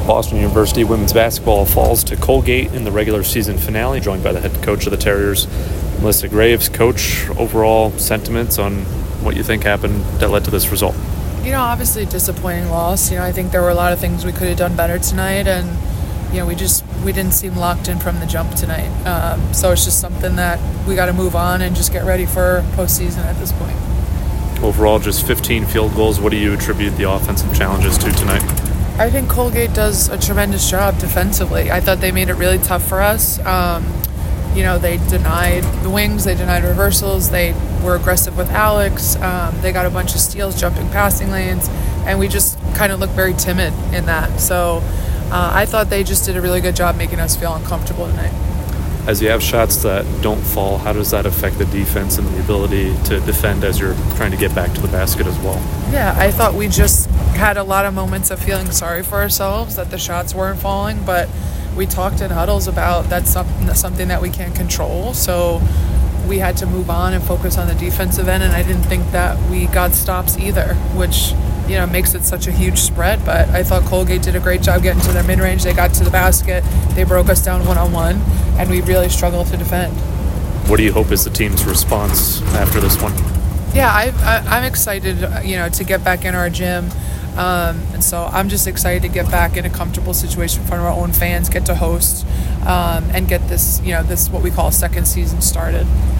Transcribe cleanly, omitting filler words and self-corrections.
Boston University women's basketball falls to Colgate in the regular season finale, joined by the head coach of the Terriers, Melissa Graves. Coach, overall sentiments on what you think happened that led to this result? Obviously disappointing loss. I think there were a lot of things we could have done better tonight, and we didn't seem locked in from the jump tonight. So it's just something that we got to move on and just get ready for postseason at this point. Overall, just 15 field goals. What do you attribute the offensive challenges to tonight? I think Colgate does a tremendous job defensively. I thought they made it really tough for us. They denied the wings, they denied reversals, they were aggressive with Alex, they got a bunch of steals, jumping passing lanes, and we just kind of looked very timid in that. So I thought they just did a really good job making us feel uncomfortable tonight. As you have shots that don't fall, how does that affect the defense and the ability to defend as you're trying to get back to the basket as well? Yeah, I thought we just had a lot of moments of feeling sorry for ourselves that the shots weren't falling, but we talked in huddles about that's something that we can't control. So we had to move on and focus on the defensive end, and I didn't think that we got stops either, which makes it such a huge spread. But I thought Colgate did a great job getting to their mid-range. They got to the basket. They broke us down one-on-one, and we really struggled to defend. What do you hope is the team's response after this one? Yeah, I'm excited, to get back in our gym. And so I'm just excited to get back in a comfortable situation in front of our own fans, get to host, and get this what we call second season started.